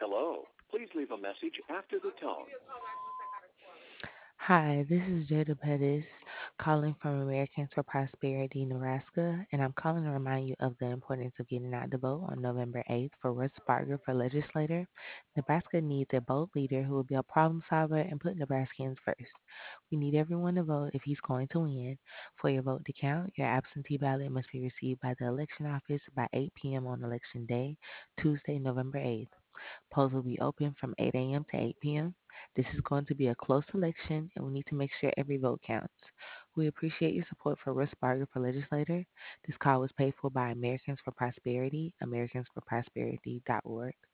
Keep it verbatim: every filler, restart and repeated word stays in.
Hello. Please leave a message after the tone. Hi, this is Jada Pettis calling from Americans for Prosperity, Nebraska, and I'm calling to remind you of the importance of getting out to vote on November eighth for Russ Barger for legislator. Nebraska needs a bold leader who will be a problem solver and put Nebraskans first. We need everyone to vote if he's going to win. For your vote to count, your absentee ballot must be received by the election office by eight p.m. on election day, Tuesday, November eighth. Polls will be open from eight a m to eight p m. This is going to be a close election, and we need to make sure every vote counts. We appreciate your support for Russ Barger for legislator. This call was paid for by Americans for Prosperity, americans for prosperity dot org.